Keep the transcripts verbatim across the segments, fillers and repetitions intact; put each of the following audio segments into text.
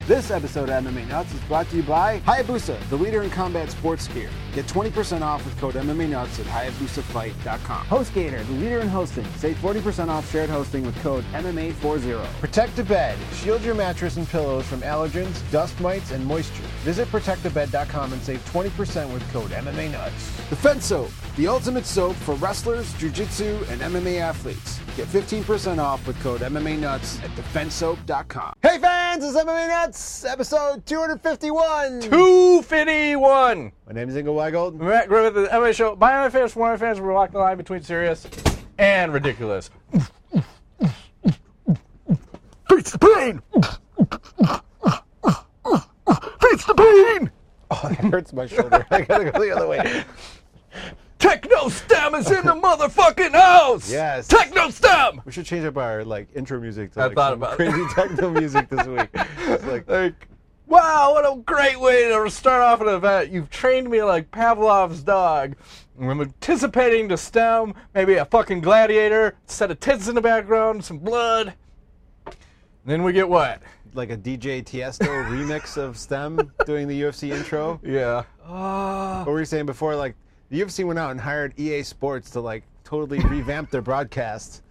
This episode of M M A Nuts is brought to you by Hayabusa, the leader in combat sports gear. Get twenty percent off with code M M A Nuts at hayabusa fight dot com. HostGator, the leader in hosting. Save forty percent off shared hosting with code M M A forty. Protect a Bed. Shield your mattress and pillows from allergens, dust mites, and moisture. Visit protect a bed dot com and save twenty percent with code M M A Nuts. Defense Soap, the ultimate soap for wrestlers, jiu-jitsu, and M M A athletes. Get fifteen percent off with code M M A Nuts at defense soap dot com. Hey fans, it's M M A Nuts, episode two fifty-one. two fifty-one. My name is Ingo Weigold. We're at with the M M A show. By M M A fans, for M M A fans, we're walking the line between serious and ridiculous. Beats the pain! Beats the pain! Oh, it hurts my shoulder. I gotta go the other way. Techno STEM is in the motherfucking house! Yes. Techno STEM! We should change up our like intro music to I like, thought some about crazy techno music this week. It's like, Like, wow, what a great way to start off an event. You've trained me like Pavlov's dog. I'm anticipating the STEM, maybe a fucking gladiator, set of tits in the background, some blood. And then we get what? like a D J Tiesto remix of STEM doing the U F C intro. Yeah. What were you saying before? Like, the U F C went out and hired E A Sports to like totally revamp their broadcast.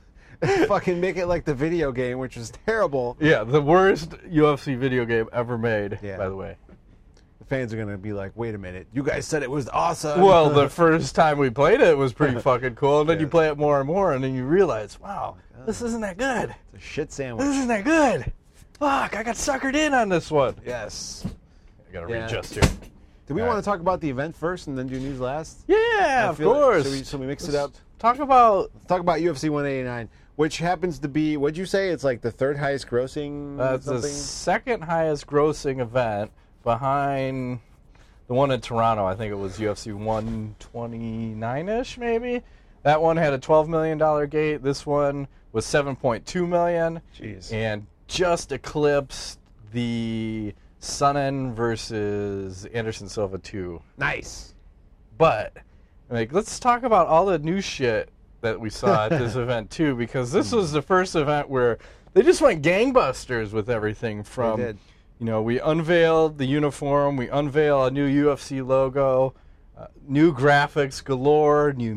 Fucking make it like the video game, which is terrible. Yeah, the worst U F C video game ever made, Yeah. by the way. The fans are going to be like, wait a minute, you guys said it was awesome. Well, the first time we played it was pretty fucking cool, and then you Yes. play it more and more, and then you realize, wow, this isn't that good. It's a shit sandwich. This isn't that good. Fuck, I got suckered in on this one. Yes. I gotta Yeah. readjust here. Do we All want right. to talk about the event first and then do news last? Yeah, I of feel like- course. so we- so we mix it up? Talk about Let's talk about U F C one eighty-nine, which happens to be, what'd you say? It's like the third highest grossing uh, it's the something? second highest grossing event behind the one in Toronto. I think it was U F C one twenty-nine-ish, maybe. That one had a twelve million dollars gate. This one was seven point two million dollars. Jeez. And just eclipsed the Sonnen versus Anderson Silva two. Nice. But like, let's talk about all the new shit that we saw at this event too, because this was the first event where they just went gangbusters with everything. From, did. you know, we unveiled the uniform, we unveil a new U F C logo, uh, new graphics galore, new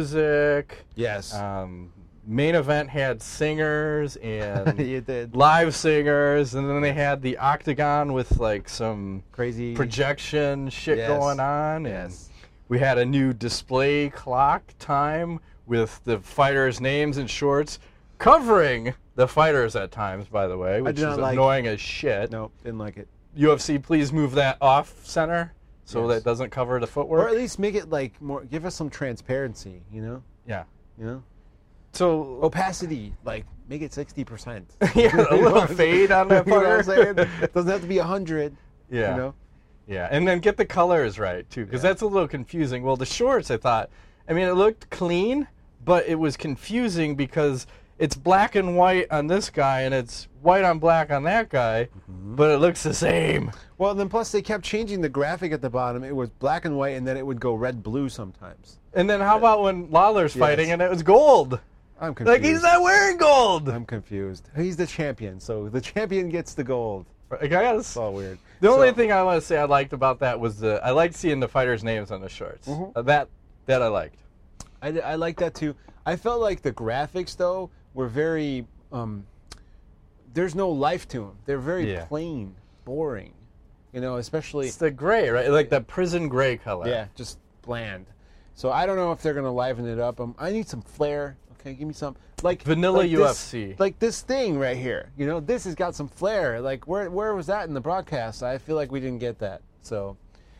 music. Yes. Um, main event had singers and You did. live singers, and then they had the octagon with like some Crazy. projection shit Yes. going on. And Yes. we had a new display clock time with the fighters' names and shorts covering the fighters at times, by the way, which do is not like- annoying as shit. Nope, didn't like it. U F C, please move that off center so Yes. that it doesn't cover the Or footwork. at least make it like more, give us some transparency, you know? Yeah. You know? So, Opacity, like, make it sixty percent. yeah, a little fade on that You know what I'm fucker. saying? Doesn't have to be one hundred. Yeah. You know? Yeah, and then get the colors right, too, because Yeah. that's a little confusing. Well, the shorts, I thought, I mean, it looked clean, but it was confusing because it's black and white on this guy, and it's white on black on that guy, Mm-hmm. but it looks the same. Well, and then plus they kept changing the graphic at the bottom. It was black and white, and then it would go red-blue sometimes. And then how about when Lawler's Yes. fighting, and it was gold? I'm confused. Like, he's not wearing gold! I'm confused. He's the champion, so the champion gets the gold. Like, I gotta, It's all weird. the only So- thing I want to say I liked about that was the, I liked seeing the fighters' names on the shorts. Mhm. Uh, that, that I liked. I, I like that too. I felt like the graphics though were very. Um, there's no life to them. They're very Yeah. plain, boring. You know, especially It's the gray, right? Like the prison gray color. yeah, just bland. So I don't know if they're gonna liven it up. Um, I need some flair. Okay, give me some like Vanilla like U F this- C. like this thing right here. You know, this has got some flair. Like where where was that in the broadcast? I feel like we didn't get that. So,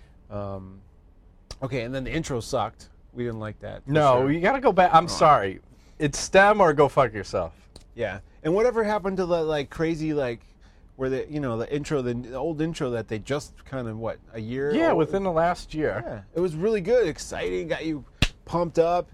um, okay, and then the intro sucked. We didn't like that. for No, sure. you gotta go back. I'm sorry. It's STEM or go fuck yourself. Yeah, and whatever happened to the like crazy like where the you know the intro the, the old intro that they just kind of what a year Yeah, old? within the last year. yeah it was really good, exciting, got you pumped up,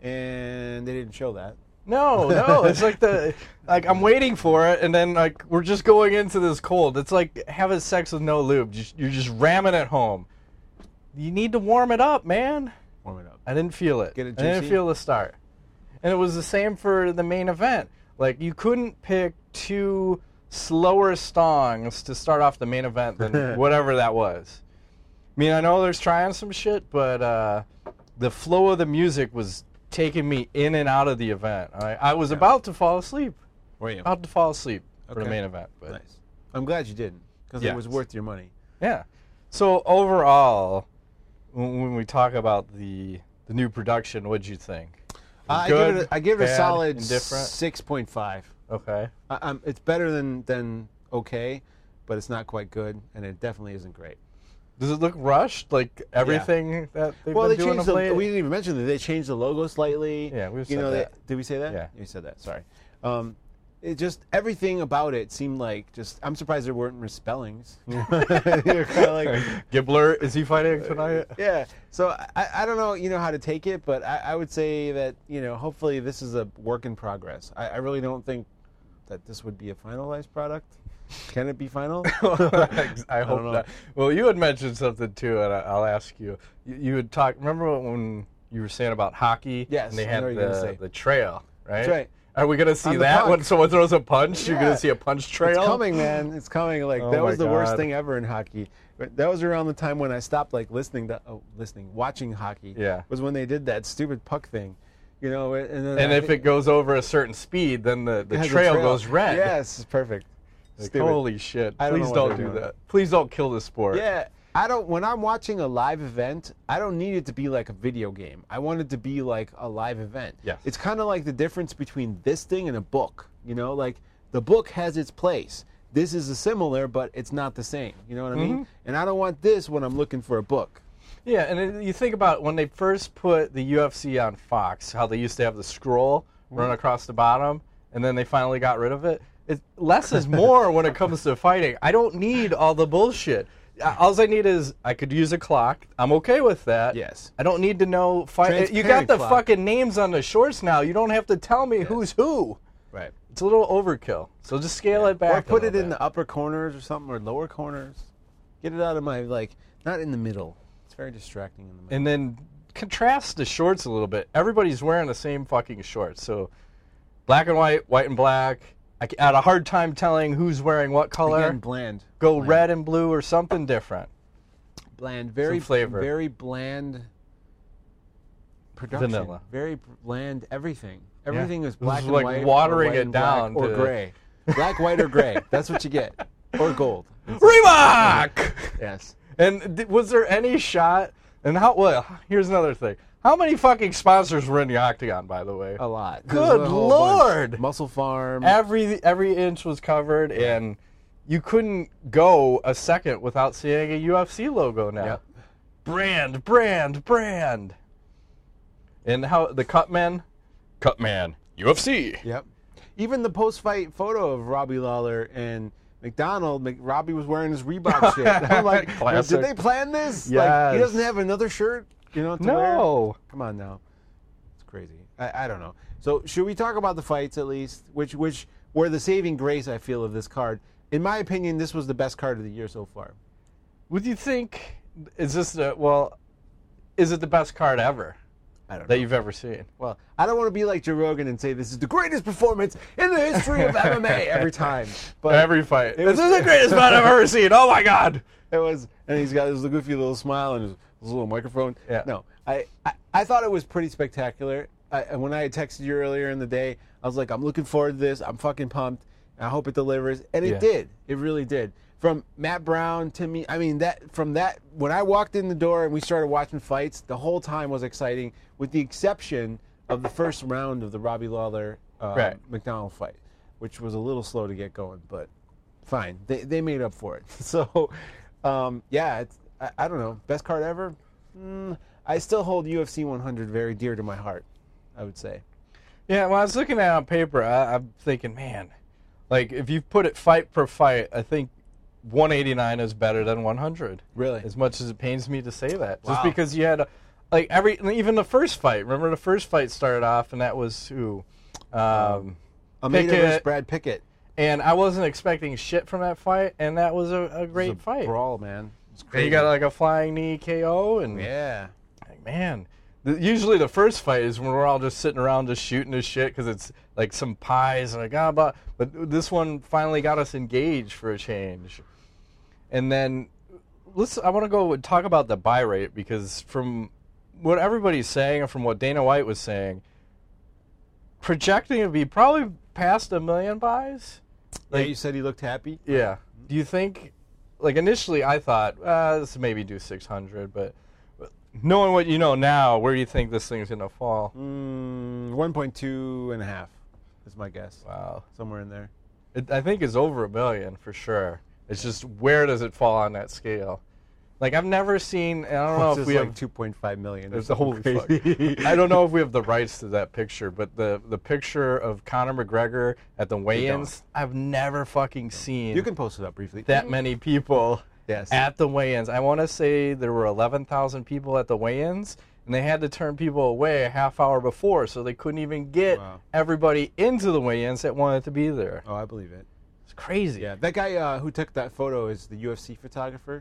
and they didn't show that. No, no. It's like the like I'm waiting for it, and then like we're just going into this cold. It's like having sex with no lube. Just, you're just ramming it home. You need to warm it up, man. Warm it up. I didn't feel it. Get it I didn't juicy? feel the start. And it was the same for the main event. Like you couldn't pick two slower songs to start off the main event than whatever that was. I mean, I know there's trying some shit, but uh, the flow of the music was taking me in and out of the event. I, I was yeah. about to fall asleep. Were you? About to fall asleep okay. for the main event. But nice. I'm glad you didn't, because yes. it was worth your money. Yeah. So overall, when, when we talk about the the new production, what'd you think? Uh, I good, give it a, I give it a bad, solid indifferent? six point five. Okay. I, I'm, it's better than, than okay, but it's not quite good, and it definitely isn't great. Does it look rushed, like everything yeah. that they've well, been they doing changed of late? The, we didn't even mention that they changed the logo slightly. Yeah, we you said know, that. They, did we say that? Yeah. You said that, sorry. Um, it just, everything about it seemed like just, I'm surprised there weren't misspellings. You're kind of like, Gibbler, is he fighting tonight? Yeah, so I, I don't know, you know, how to take it, but I, I would say that, you know, hopefully this is a work in progress. I, I really don't think that this would be a finalized product. Can it be final? I hope not. Well, you had mentioned something too, and I, I'll ask you. you. You had talked. Remember when you were saying about hockey? Yes. And they had the, the trail, right? That's right. Are we gonna see that when someone throws a punch? Yeah. You're gonna see a punch trail. It's coming, man. It's coming. Like oh that was the God. worst thing ever in hockey. That was around the time when I stopped like listening to, oh, listening, watching hockey. Yeah. Was when they did that stupid puck thing. You know, and, then and if it goes over a certain speed, then the, the trail, trail goes red. Yes, perfect. Like, holy shit! I don't Please don't do doing. that. Please don't kill the sport. Yeah, I don't. When I'm watching a live event, I don't need it to be like a video game. I want it to be like a live event. Yes. It's kind of like the difference between this thing and a book. You know, like the book has its place. This is a similar, but it's not the same. You know what I mean? Mm-hmm. And I don't want this when I'm looking for a book. Yeah, and it, you think about when they first put the U F C on Fox, how they used to have the scroll mm-hmm. run across the bottom, and then they finally got rid of it. It, less is more when it comes to fighting. I don't need all the bullshit. All I need is I could use a clock. I'm okay with that. Yes. I don't need to know fight. You got the clock. fucking names on the shorts now. You don't have to tell me yes. who's who. Right. It's a little overkill. So just scale yeah. it back. Or put it bit. in the upper corners or something, or lower corners. Get it out of my, like, not in the middle. It's very distracting in the middle. And then contrast the shorts a little bit. Everybody's wearing the same fucking shorts. So black and white, white and black. I had a hard time telling who's wearing what color. Again, bland. Go bland. red and blue or something different. Bland. Very Some flavor. Very bland production. Vanilla. Very bland everything. Everything yeah. is black and like white. watering or white it down. Or to gray. Black, white, or gray. That's what you get. Or gold. Reebok! Yes. And th- was there any shot? And how? Well, here's another thing. How many fucking sponsors were in the Octagon, by the way? A lot. Good a Lord! Bunch. Muscle Farm. Every every inch was covered, and you couldn't go a second without seeing a U F C logo now. Yep. Brand, brand, brand. And how the Cutman, Cutman, U F C. Yep. Even the post-fight photo of Robbie Lawler and McDonald, Mc, Robbie was wearing his Reebok shit. I'm like, did they plan this? Yes. Like, he doesn't have another shirt, you know, to no. wear? Come on now. It's crazy. I, I don't know. So should we talk about the fights at least, which which were the saving grace, I feel, of this card? In my opinion, this was the best card of the year so far. Would you think, is this the, well, is it the best card ever? I don't know. That you've ever seen? Well, I don't want to be like Joe Rogan and say this is the greatest performance in the history of M M A every time. But every fight. It this was, is the greatest fight I've ever seen. Oh my God! It was, and he's got his goofy little smile and his, his little microphone. Yeah. No, I, I, I thought it was pretty spectacular. I, and when I had texted you earlier in the day, I was like, I'm looking forward to this. I'm fucking pumped. I hope it delivers, and it yeah. did. It really did. From Matt Brown to me, I mean that. From that, when I walked in the door and we started watching fights, the whole time was exciting, with the exception of the first round of the Robbie Lawler uh, right. McDonald fight, which was a little slow to get going, but fine. They they made up for it. So, um, yeah, it's, I, I don't know, best card ever. Mm, I still hold U F C one hundred very dear to my heart, I would say. Yeah, when I was looking at it on paper, I, I'm thinking, man, like if you put it fight per fight, I think one eighty-nine is better than one hundred. Really? As much as it pains me to say that. Wow. Just because you had, a, like, every, even the first fight. Remember the first fight started off, and that was who? Um, um, Almeida versus Brad Pickett. And I wasn't expecting shit from that fight, and that was a, a great it was a fight. brawl, man. And you got like a flying knee K O, and yeah. like, man, The, usually the first fight is when we're all just sitting around just shooting this shit because it's like some pies and like ah, but but this one finally got us engaged for a change. And then let's I want to go and talk about the buy rate because from what everybody's saying and from what Dana White was saying, projecting it to be probably past a million buys. Like, yeah, you said he looked happy. Yeah. Do you think? Like initially, I thought uh, this maybe do six hundred, but knowing what you know now, where do you think this thing's gonna fall? Mm, one point two and a half is my guess. Wow, somewhere in there. It, I think it's over a billion for sure. It's just where does it fall on that scale? Like I've never seen. I don't know if we like have two point five million. It's the holy fuck. I don't know if we have the rights to that picture, but the the picture of Conor McGregor at the weigh-ins, I've never fucking seen. You can post it up briefly. That many people yes. at the weigh-ins. I want to say there were eleven thousand people at the weigh-ins, and they had to turn people away a half hour before, so they couldn't even get wow. everybody into the weigh-ins that wanted to be there. Oh, I believe it. It's crazy. Yeah, that guy uh, who took that photo is the U F C photographer.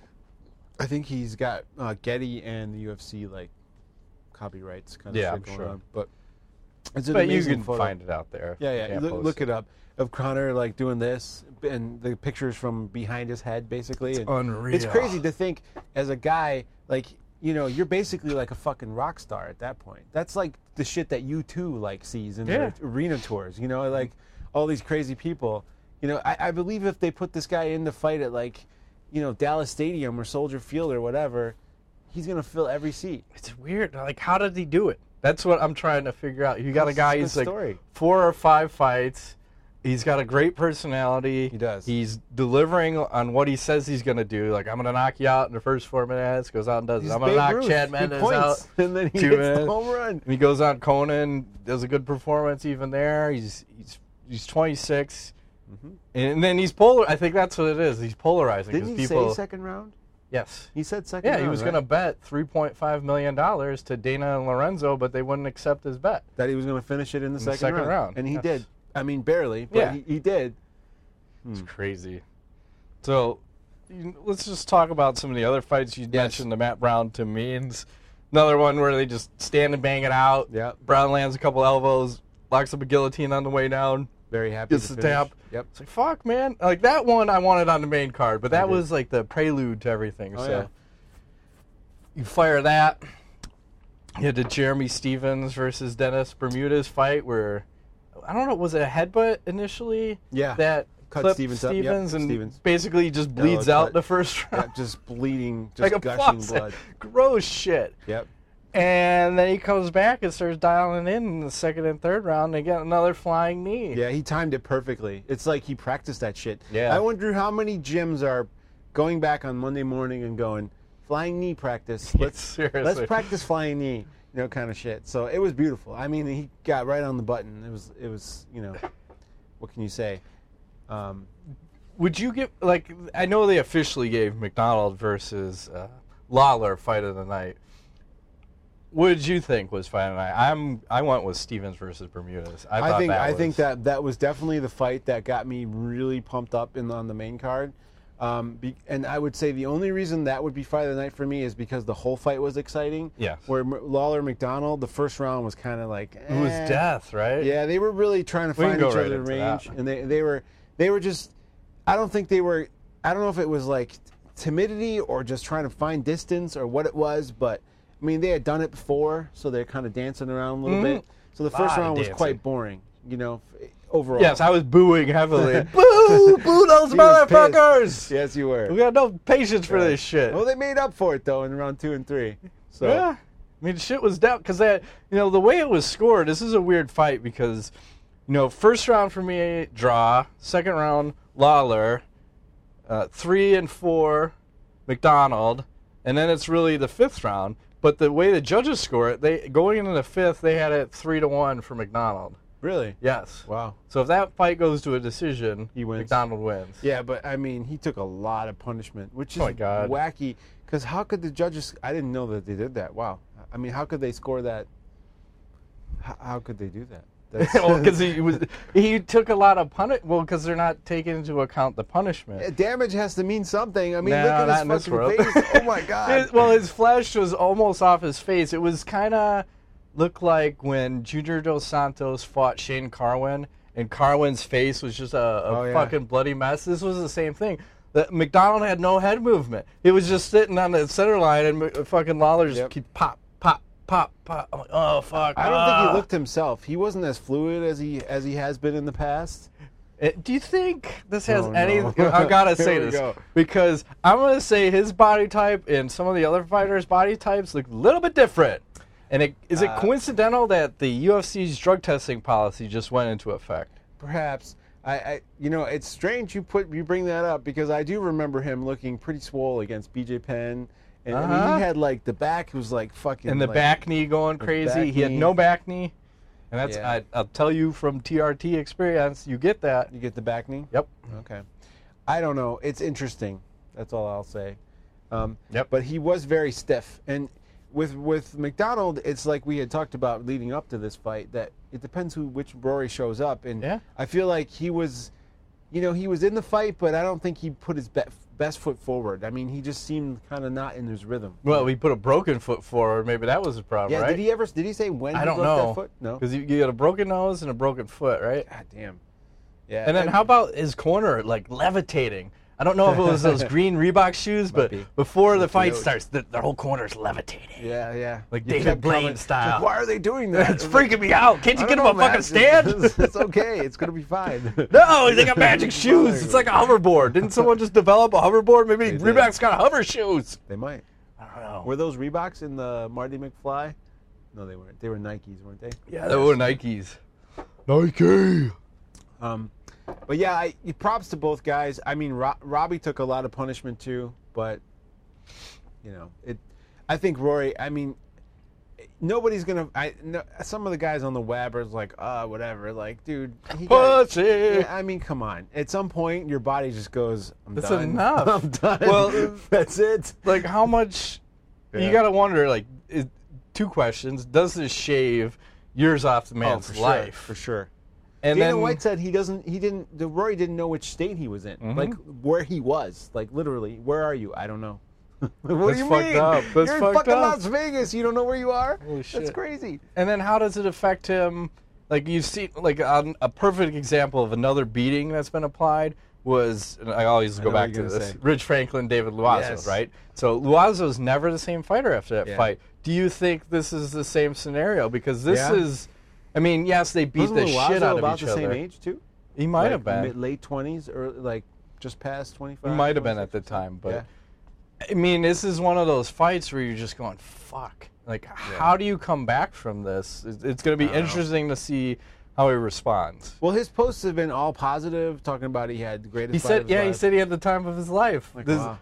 I think he's got uh, Getty and the U F C like copyrights kind of yeah, shit I'm going sure. on. But it's an but you amazing can photo. find it out there. Yeah, yeah. Look, look it up of Conor like doing this, and the pictures from behind his head, basically. It's and unreal. It's crazy to think as a guy like you know you're basically like a fucking rock star at that point. That's like the shit that U two like sees in yeah. their arena tours. You know, like all these crazy people. You know, I, I believe if they put this guy in the fight at like. You know, Dallas Stadium or Soldier Field or whatever, he's going to fill every seat. It's weird. Like, how did he do it? That's what I'm trying to figure out. You got a guy who's like story. four or five fights. He's got a great personality. He does. He's delivering on what he says he's going to do. Like, I'm going to knock you out in the first four minutes. Goes out and does He's it. I'm going to knock Ruth. Chad Mendes points, out. And then he two hits minutes. the home run. And he goes on Conan, does a good performance even there. He's he's he's twenty-six. Mm-hmm. And then he's polar. I think that's what it is. He's polarizing. Didn't he people, say second round? Yes. He said second yeah, round. he was right? going to bet three point five million dollars to Dana and Lorenzo, but they wouldn't accept his bet. That he was going to finish it in the, in second, the second round. round. And he yes. did. I mean, barely, but yeah. he, he did. It's hmm. crazy. So you, let's just talk about some of the other fights you yes. mentioned, the Matt Brown to Means. Another one where they just stand and bang it out. Yeah. Brown lands a couple elbows, locks up a guillotine on the way down. Very happy Gets to the finish. tap. Yep. It's like, fuck, man. Like, that one I wanted on the main card, but that I did. was like the prelude to everything. Oh, so yeah. you fire that. You had the Jeremy Stevens versus Dennis Bermudez fight where, I don't know, was it a headbutt initially? Yeah. That Cut clipped Stevens up. Yep, Stevens and Stevens. basically just bleeds Elbow out cut. the first round. Yeah, just bleeding, just like a gushing faucet. blood. Gross shit. Yep. And then he comes back and starts dialing in in the second and third round. They get another flying knee. Yeah, he timed it perfectly. It's like he practiced that shit. Yeah. I wonder how many gyms are going back on Monday morning and going, flying knee practice. Let's Seriously. let's practice flying knee, you know, kind of shit. So it was beautiful. I mean, he got right on the button. It was it was, you know, what can you say? Um, Would you give, like, I know they officially gave McDonald versus uh, Lawler fight of the night. What did you think was fight of the night? I'm I went with Stevens versus Bermudez. I, I thought think that I was, think that that was definitely the fight that got me really pumped up in on the main card. Um, be, and I would say the only reason that would be fight of the night for me is because the whole fight was exciting. Yes. Where M- Lawler McDonald, the first round was kind of like eh. it was death, right? Yeah, they were really trying to We can find go each right other in into range, that. and they they were they were just. I don't think they were. I don't know if it was like timidity or just trying to find distance or what it was, but I mean they had done it before, so they're kind of dancing around a little Mhm. bit. So the first Lot of round was dancing. quite boring, you know, f- overall. Yes, I was booing heavily. Boo! Boo those He was motherfuckers! pissed. Yes, you were. We got no patience for Right. this shit. Well, they made up for it though in round two and three. So Yeah. I mean, shit was down because that, you know, the way it was scored, this is a weird fight because, you know, first round for me, draw. Second round, Lawler. Uh, three and four, McDonald. And then it's really the fifth round. But the way the judges score it, they going into the fifth, they had it three to one for McDonald. really, Yes. wow. So if that fight goes to a decision, He wins. McDonald wins. Yeah, but I mean, he took a lot of punishment, which is Oh, my God. wacky. Because how could the judges? I didn't know that they did that. Wow. I mean, how could they score that? How, how could they do that? That's well, because he was he took a lot of puni- Well, because they're not taking into account the punishment. damage has to mean something. I mean, No, look at not his in this fucking world. face. Oh my god. His- well, his flesh was almost off his face. It was kind of looked like when Junior Dos Santos fought Shane Carwin, and Carwin's face was just a, a Oh, yeah. fucking bloody mess. This was the same thing. The, McDonald had no head movement. He was just sitting on the center line, and M- fucking Lawler just Yep. keep pop, pop, pop, pop. I'm like, oh fuck! I don't ah. think he looked himself. He wasn't as fluid as he as he has been in the past. Uh, Do you think this has Oh, any? no. I gotta say Here we this go. because I'm gonna say his body type and some of the other fighters' body types look a little bit different. And it, is it Uh, coincidental that the U F C's drug testing policy just went into effect? Perhaps. I, I, you know, it's strange you put you bring that up because I do remember him looking pretty swole against B J Penn, and I mean, Uh-huh. he had like the back was like fucking. And the like, back knee going crazy. back He had knee. no back knee, and that's Yeah. I, I'll tell you from T R T experience, you get that. You get the back knee. Yep. Okay. I don't know. It's interesting. That's all I'll say. Um, Yep. But he was very stiff, and with with McDonald, it's like we had talked about leading up to this fight that it depends who which Rory shows up, and Yeah. I feel like he was, you know, he was in the fight, but I don't think he put his be- best foot forward. I mean, he just seemed kind of not in his rhythm. Well, we put a broken foot forward. Maybe that was the problem, Yeah. right? Did he ever? Did he say when I he don't broke know. that foot? No. Because you, you got a broken nose and a broken foot, right? God damn. Yeah. And then how about his corner, like levitating? I don't know if it was those green Reebok shoes, but be. before the Might be fight those. starts, the, the whole corner's levitating. Yeah, yeah. Like You David kept Blaine coming- style. Like, why are they doing that? It's freaking me out. Can't you I get him don't a know, fucking Matt. stand? It's, it's okay. It's gonna be fine. No, they got magic shoes. It's like a hoverboard. Didn't someone just develop a hoverboard? Maybe They did. Reebok's got hover shoes. They might. I don't know. Were those Reeboks in the Marty McFly? No, they weren't. They were Nikes, weren't they? Yeah, they were Nikes. Nike. Um, but yeah, I, props to both guys. I mean, Ro- Robbie took a lot of punishment too, but you know, it. I think Rory. I mean, nobody's gonna. I no, some of the guys on the Wabbers like, ah, whatever. Like, dude, he got- Pussy. Yeah, I mean, come on. At some point, your body just goes, I'm That's done. enough. I'm done. Well, that's it. Like, how much? Yeah. You got to wonder. Like, is, two questions: does this shave years off the man's for life? sure, for sure. And Dana then, White said he doesn't. He didn't. The Rory didn't know which state he was in, like where he was. Like literally, where are you? I don't know. what That's do you fucked mean? up. That's You're in fucked fucking up. Las Vegas. You don't know where you are? Holy That's shit. crazy. and then, how does it affect him? Like, you see, like on a perfect example of another beating that's been applied was, and I always I go know what back to you're gonna this: say. Rich Franklin, David Loazo, Yes. right? So Loazo's never the same fighter after that Yeah. fight. Do you think this is the same scenario? Because this Yeah. is, I mean, yes, they beat Wasn't the Loazo shit out of about each the other. same age too? He might Like have been. mid, late twenties or like just past twenty-five. He might have been twenty-six at the or time, but something? I mean, this is one of those fights where you're just going, "Fuck!" Like, how do you come back from this? It's, it's going to be I don't know. interesting to see how he responds. Well, his posts have been all positive, talking about he had the greatest. He fight said, of his "Yeah, he life. said he had the time of his life." Like, This- wow.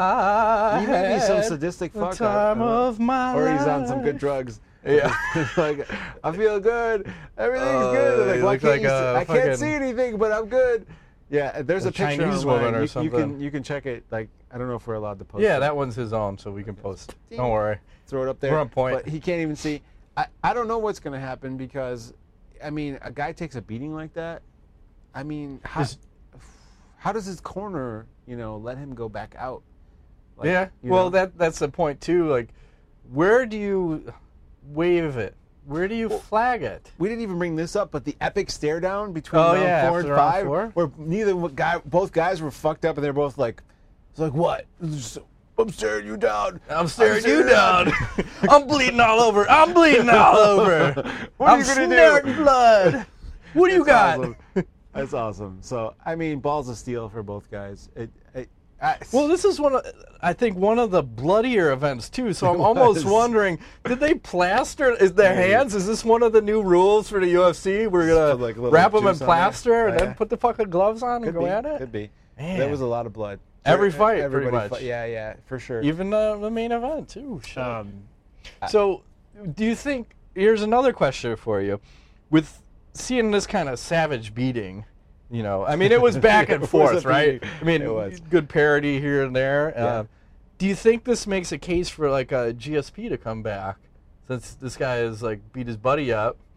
I He may be some had sadistic the fuck. I- time I don't know. of my or he's on some good life. drugs. Yeah. like I feel good. Everything's Uh, good. Like, he why looked can't like you see- a I can't fucking- see anything, but I'm good. Yeah, there's A a, picture Chinese online. woman or you, you something. can you can check it. Like I don't know if we're allowed to post. Yeah, it. that one's his own, so we can post it. Don't worry. Throw it up there. We're on point. But he can't even see. I, I don't know what's going to happen because, I mean, a guy takes a beating like that. I mean, how, Is- how does his corner, you know, let him go back out? Like, Yeah. you Well, know? that that's the point too. Like, where do you wave it? Where do you flag it? We didn't even bring this up, but the epic stare down between Oh, round yeah, four after and round five, four? where neither one guy, both guys were fucked up, and they're both like, "It's like what? I'm staring you down. I'm staring you down. I'm bleeding all over. I'm bleeding all over. What are I'm you gonna do? snorting blood. What do you That's got? awesome. That's awesome. So I mean, balls of steel for both guys. It, it, I, Well, this is one of, I think, one of the bloodier events too. So I'm It almost was. wondering, did they plaster is their Maybe. hands? Is this one of the new rules for the U F C? We're gonna Put, like, a little wrap them in juice on there? plaster and Oh, then yeah. put the fucking gloves on could and go be. at it. Could be. Man. That was a lot of blood. Every For- fight, pretty everybody much. fi- yeah, yeah, for sure. Even the, the main event too. Shit. um, So, do you think? Here's another question for you. With seeing this kind of savage beating, you know, I mean, it was back It and was forth, a right? beating. I mean, It was. good parody here and there. Yeah. Uh, do you think this makes a case for like a G S P to come back, since this guy has like beat his buddy up?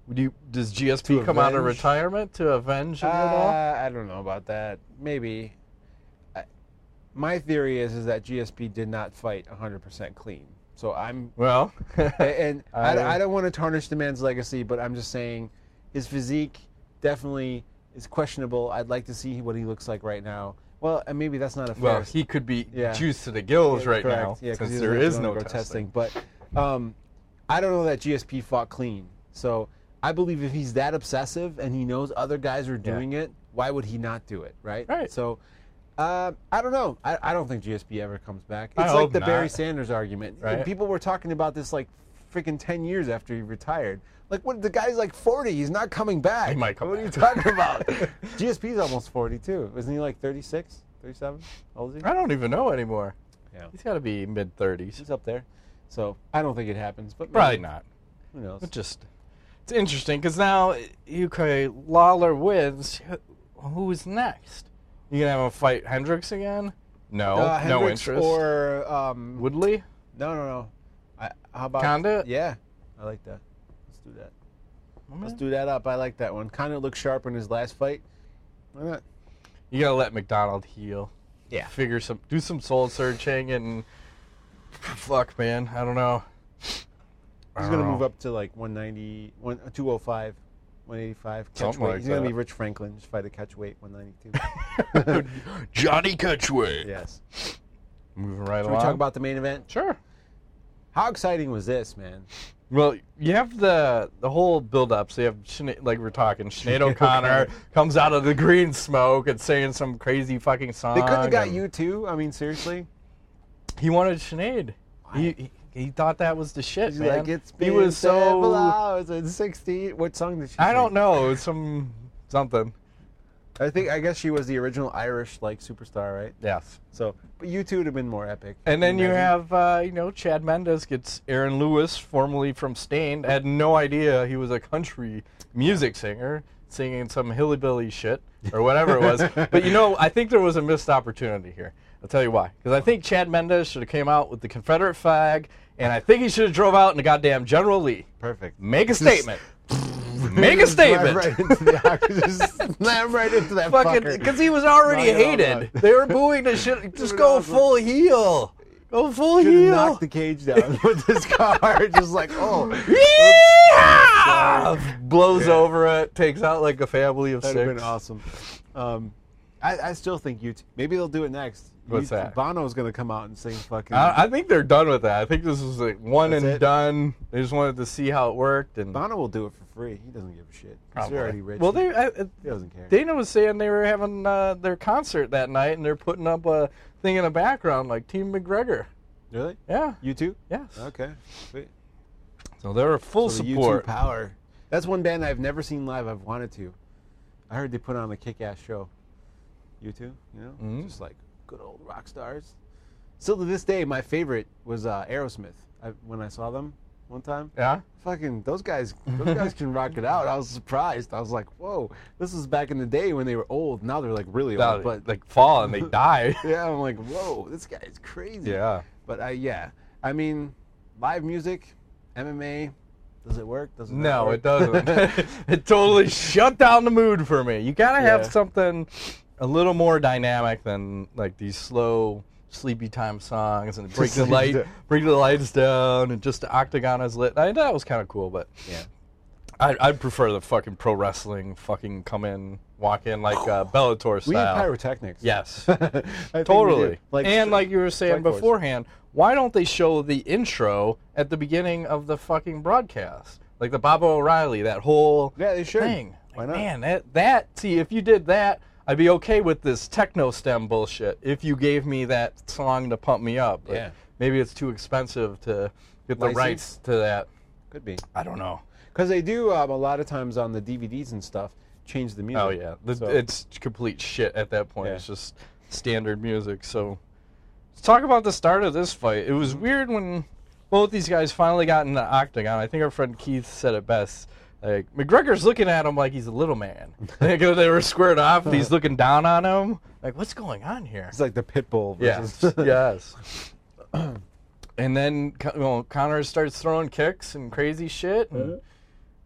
Would you? Does G S P come out of avenge? retirement to avenge Uh, it all? I don't know about that. Maybe. I, my theory is is that G S P did not fight one hundred percent clean. So I'm Well, and I, I- I don't want to tarnish the man's legacy, but I'm just saying his physique definitely is questionable. I'd like to see what he looks like right now. Well, and maybe that's not a fair. well, he could be Yeah. juiced to the gills right correct. now Yeah, 'cause since he there doesn't have is to no undergo testing. But um, I don't know that G S P fought clean. So I believe if he's that obsessive and he knows other guys are doing it, why would he not do it, right? Right. So uh, I don't know. I, I don't think G S P ever comes back. It's I like hope the not. Barry Sanders argument. Right. People were talking about this like freaking ten years after he retired. Like, what? The guy's like forty. He's not coming back. He might come What back. are you talking about? G S P's almost forty too. Isn't he like thirty-six, thirty-seven? How old is he? I don't even know anymore. Yeah. He's got to be mid thirties. He's up there. So I don't think it happens. But maybe. Probably not. Who knows? But just, it's interesting because now U K Lawler wins. Who's next? You gonna have him fight Hendricks again? No, Uh, no Hendricks interest. Or um, Woodley? no, no, no. I, how about Condit? Yeah, I like that. Let's do that. Oh, Let's man. do that up. I like that one. Condit looked sharp in his last fight. Why not? You gotta let McDonald heal. Yeah. Figure some, do some soul searching, and fuck, man, I don't know. I He's don't gonna know. move up to like one ninety, one, two oh five, one eighty-five. Catch Something weight. like He's gonna that. be Rich Franklin. Just fight a catch weight, one ninety-two. Johnny Catchway. Yes. Moving right Should along. we talk about the main event? Sure. How exciting was this, man? Well, you have the the whole build up. So you have Sinead, like we're talking, Sinead O'Connor comes out of the green smoke and saying some crazy fucking song. They couldn't have got and you too. I mean, seriously. He wanted Sinead. He, he he thought that was the shit, He's man. like, it's he been was several so. hours and sixteen. What song did she? I sing? don't know. It's some something. I think I guess she was the original Irish like superstar, right? Yes. So, but you two would have been more epic. And then you Imagine. have, uh, you know, Chad Mendes gets Aaron Lewis, formerly from Stained. I had no idea he was a country music singer singing some hillbilly shit or whatever it was. But, you know, I think there was a missed opportunity here. I'll tell you why. Because I think Chad Mendes should have came out with the Confederate flag, and I think he should have drove out in the goddamn General Lee. perfect. Make a Just- statement. Make a Just drive statement. Right into the octagon. Just slam right into that Fucking, fucker. because he was already Knock it all hated. out. They were booing the shit. Just go awesome. full heel. Go full Should have heel. knocked the cage down with his car. Just like, oh, Yeah! Blows Yeah. over it, takes out like a family of that'd have six. been awesome. Um, I, I still think you. T- maybe they'll do it next. What's You- that? Bono's gonna come out and sing fucking. I, I think they're done with that. I think this was like one That's and it? done. They just wanted to see how it worked, and Bono will do it for free. He doesn't give a shit. He's Probably. already rich. Well, they I, I- he doesn't care. Dana was saying they were having uh, their concert that night, and they're putting up a thing in the background like Team McGregor. Really? Yeah. You too? Yes. Okay. Sweet. So they were full So the support. U two Power. That's one band I've never seen live. I've wanted to. I heard they put on a kick-ass show. U two, you know, Mhm. just like good old rock stars. Still to this day, my favorite was uh, Aerosmith. I, when I saw them one time, Yeah. fucking those guys, those guys can rock it out. I was surprised. I was like, whoa, this is back in the day when they were old. Now they're like really Now, old. But like fall and they die. yeah, I'm like, whoa, this guy is crazy. Yeah. But I, yeah, I mean, live music, M M A, does it work? Does it not No, work? it doesn't. It totally shut down the mood for me. You gotta have Yeah. something a little more dynamic than like these slow, sleepy time songs and break the light, bring the lights down, and just the octagon is lit. I, that was kind of cool, but Yeah. I, I'd prefer the fucking pro wrestling fucking come in, walk in like uh, Bellator We had style. pyrotechnics. Yes. I think we Totally. did. Like, and like you were saying strike force. beforehand, why don't they show the intro at the beginning of the fucking broadcast? Like the Bob O'Reilly, that whole Yeah, they should. thing. Why Like, not? Man, that, that, see, if you did that, I'd be okay with this techno stem bullshit if you gave me that song to pump me up. But Yeah. maybe it's too expensive to get the License? rights to that. Could be. I don't know. Because they do um, a lot of times on the D V Ds and stuff change the music. Oh, yeah. The, So- It's complete shit at that point. Yeah. It's just standard music. So let's talk about the start of this fight. It was weird when both these guys finally got in the octagon. I think our friend Keith said it best. Like, McGregor's looking at him like he's a little man. Like, they were squared off, and he's looking down on him. Like, what's going on here? It's like the pit bull. Yes, Versus yes. And then Con- well, Connor starts throwing kicks and crazy shit. And,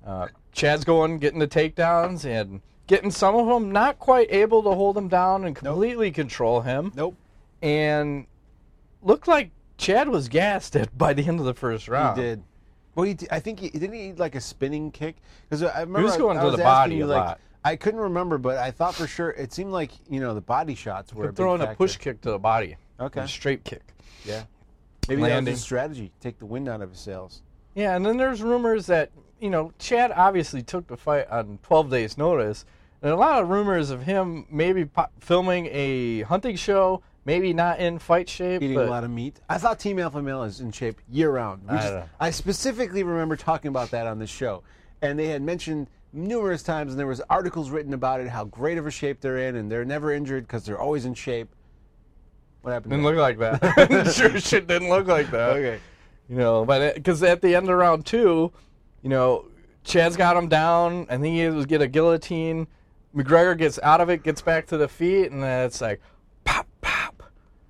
Uh, Chad's going, getting the takedowns, and getting some of them not quite able to hold him down and completely nope. control him. Nope. And looked like Chad was gassed at by the end of the first round. He did. Well, he did, I think he didn't he like a spinning kick because I remember he was going I, to I the was body you, a like, lot. I couldn't remember, but I thought for sure it seemed like you know the body shots were a big throwing factor. a push kick to the body. Okay. A straight kick. Yeah. Maybe Landing. that was his strategy. Take the wind out of his sails. Yeah, and then there's rumors that, you know, Chad obviously took the fight on twelve days' notice. And a lot of rumors of him maybe po- filming a hunting show, maybe not in fight shape. Eating but a lot of meat. I thought Team Alpha Male is in shape year-round. We I just, don't know. I specifically remember talking about that on this show. And they had mentioned numerous times, and there was articles written about it, how great of a shape they're in, and they're never injured because they're always in shape. What happened? Didn't to look like that. Sure shit didn't look like that. Okay. You know, but because at the end of round two, you know, Chad's got him down. I think he was get a guillotine. McGregor gets out of it, gets back to the feet, and then it's like pop, pop,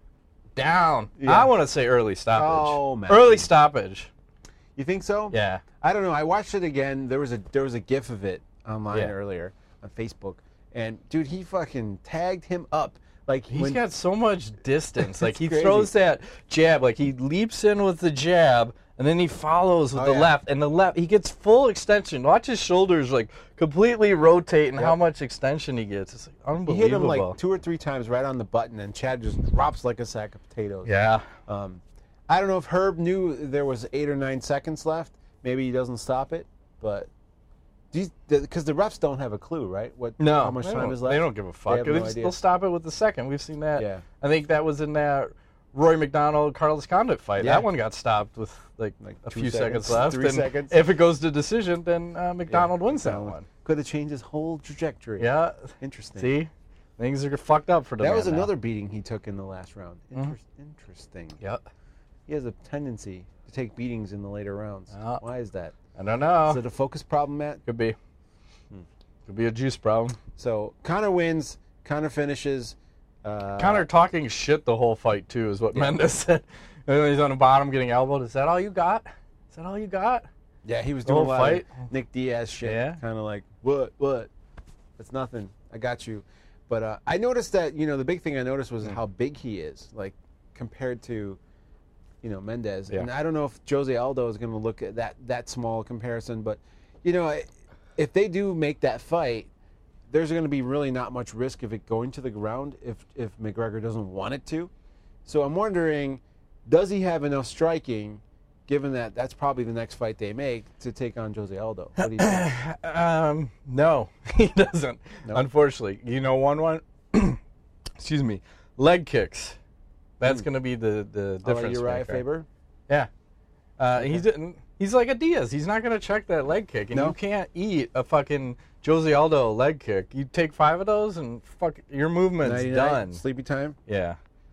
down. Yeah. I want to say early stoppage. Oh, man. Early stoppage. You think so? Yeah. I don't know. I watched it again. There was a there was a GIF of it online Yeah. earlier on Facebook, and dude, he fucking tagged him up. Like He's when, got so much distance. Like he crazy. throws that jab, like he leaps in with the jab, and then he follows with Oh, the yeah. left. And the left, he gets full extension. Watch his shoulders like completely rotate, and Yep. how much extension he gets. It's like he unbelievable. hit him like two or three times right on the button, and Chad just drops like a sack of potatoes. Yeah. Um, I don't know if Herb knew there was eight or nine seconds left. Maybe he doesn't stop it, but because the refs don't have a clue, right? What No, how much they time don't- is left? They don't give a fuck. have They no just- idea. They'll stop it with the second. We've seen that. Yeah. I think that was in that Roy McDonald Carlos Condit fight. Yeah. That one got stopped with like, Like a two few seconds, seconds, left. three and seconds. If it goes to decision, then uh, McDonald wins that one. Could have changed his whole trajectory. Yeah. Interesting. See, things are fucked up for the That man was now. another beating he took in the last round. Inter- Interesting. Yep. He has a tendency to take beatings in the later rounds. Yeah. Why is that? I don't know. Is it a focus problem, Matt? Could be. Could be a juice problem. So Connor wins. Connor finishes. Uh, Connor talking shit the whole fight too is what Mendes said. And then he's on the bottom getting elbowed. Is that all you got? Is that all you got? Yeah, he was the doing a whole lot fight? of Nick Diaz shit. Yeah. Kind of like, what, what? It's nothing. I got you. But uh, I noticed that, you know, the big thing I noticed was how big he is, like, compared to, you know, Mendes. Yeah. And I don't know if Jose Aldo is going to look at that, that small comparison. But, you know, if they do make that fight, there's going to be really not much risk of it going to the ground if, if McGregor doesn't want it to. So I'm wondering, does he have enough striking, given that that's probably the next fight they make, to take on Jose Aldo? What do you think? Um, no, he doesn't. No? Unfortunately, you know, one one. excuse me, leg kicks. That's going to be the the I'll let difference. Uriah maker. Faber? Yeah, uh, he's he's like a Diaz. He's not going to check that leg kick, and No. you can't eat a fucking Jose Aldo leg kick. You take five of those, and fuck, your movement's Nighty-night, done. Sleepy time? Yeah.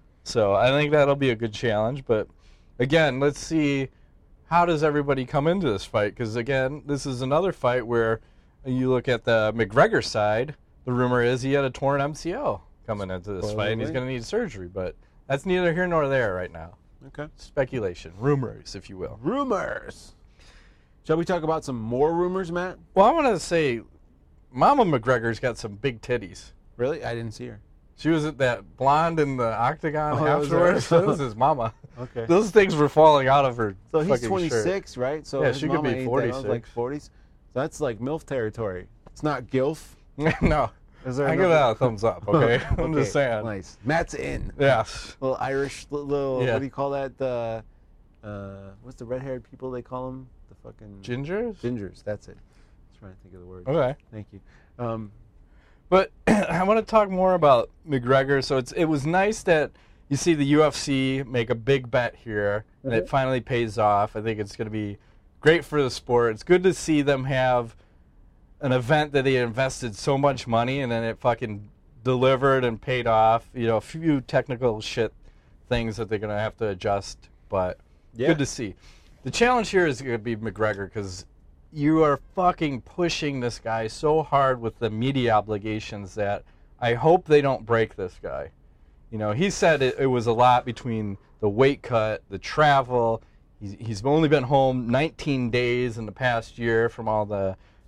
So I think that'll be a good challenge. But again, let's see how does everybody come into this fight. Because again, this is another fight where you look at the McGregor side. The rumor is he had a torn M C L coming into this fight, and he's going to need surgery. But that's neither here nor there right now. Okay. Speculation, rumors, if you will. Rumors. Shall we talk about some more rumors, Matt? Well, I want to say, Mama McGregor's got some big titties. Really? I didn't see her. She was at that blonde in the octagon Oh, that was her? afterwards. That was his mama. Okay. Those things were falling out of her. So he's fucking twenty-six, shirt. right? So Yeah, his she could mama be ain't that forty-six. old, like forties. So that's like MILF territory. It's not GILF. no. Is there I give another- that a thumbs up, okay? I'm Okay, just saying. Nice. Matt's in. Yes. Little Irish, li- little, Yeah. what do you call that? The, uh, what's the red-haired people they call them? The fucking... Gingers? Gingers, that's it. I was trying to think of the word. Okay. Thank you. Um, But I want to talk more about McGregor. So it's it was nice that you see the U F C make a big bet here, and it finally pays off. I think it's going to be great for the sport. It's good to see them have an event that they invested so much money, and then it fucking delivered and paid off. You know, a few technical shit things that they're going to have to adjust, but Yeah. good to see. The challenge here is going to be McGregor because you are fucking pushing this guy so hard with the media obligations that I hope they don't break this guy. You know, he said it, it was a lot between the weight cut, the travel. He's, he's only been home nineteen days in the past year from all the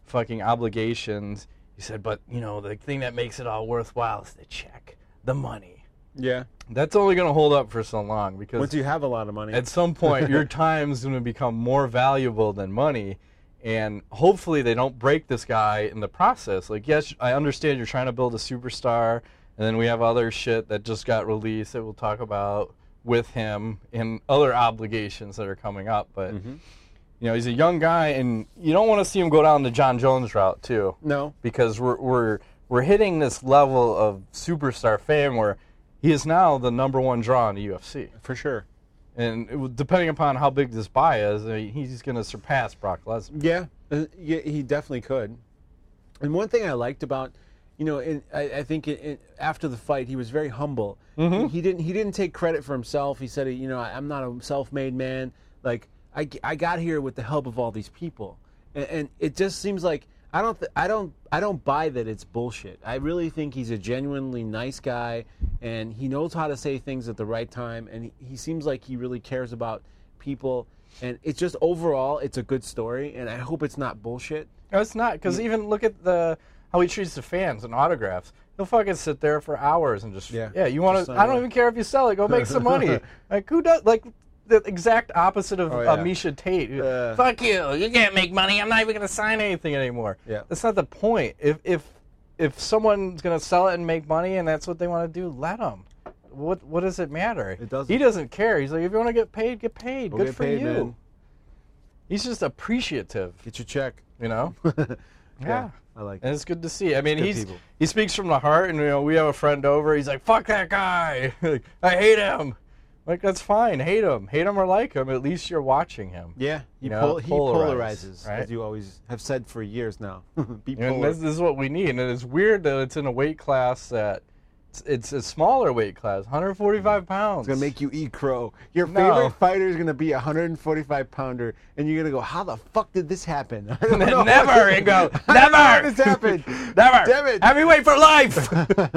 fucking obligations. He said, but, you know, the thing that makes it all worthwhile is the check, the money. Yeah. That's only going to hold up for so long because once you have a lot of money, at some point your time's going to become more valuable than money, and hopefully they don't break this guy in the process. Like, yes, I understand you're trying to build a superstar, and then we have other shit that just got released that we'll talk about with him and other obligations that are coming up, but mm-hmm. you know, he's a young guy, and you don't want to see him go down the John Jones route too. No, because we're we're we're hitting this level of superstar fame where he is now the number one draw in the U F C for sure. And it, depending upon how big this buy is, I mean, he's going to surpass Brock Lesnar. Yeah, uh, yeah, he definitely could. And one thing I liked about, you know, in, I, I think it, it, after the fight, he was very humble. Mm-hmm. He, he didn't he didn't take credit for himself. He said, you know, I'm not a self-made man. Like I, I got here with the help of all these people, and, and it just seems like I don't th- I don't I don't buy that it's bullshit. I really think he's a genuinely nice guy, and he knows how to say things at the right time, and he, he seems like he really cares about people. And it's just overall, it's a good story, and I hope it's not bullshit. No, it's not, because even look at the how he treats the fans and autographs. He'll fucking sit there for hours and just yeah. yeah you want to? I don't even care if you sell it. Go make some money. Like who does? Like the exact opposite of oh, yeah. uh, Misha Tate. Uh, Fuck you! You can't make money. I'm not even gonna sign anything anymore. Yeah, that's not the point. If if if someone's gonna sell it and make money and that's what they want to do, let them. What what does it matter? It doesn't. He doesn't care. He's like, if you want to get paid, get paid. We'll Good get for paid, you. Man. He's just appreciative. Get your check. You know. yeah. yeah. I like and it. it's good to see. I mean, good he's people. he speaks from the heart, and you know, we have a friend over. He's like, "Fuck that guy! I hate him." Like that's fine. Hate him, hate him or like him. At least you're watching him. Yeah, he, you know, pol- he polarizes, polarizes, right? as you always have said for years now. Be and this, this is what we need. And it's weird that it's in a weight class that it's, it's a smaller weight class, one forty-five pounds. It's gonna make you eat crow. Your No. favorite fighter is gonna be a one forty-five pounder, and you're gonna go, "How the fuck did this happen?" I don't know. Never, and go, I don't know never. how this happened. Never. Damn it. Heavyweight for life.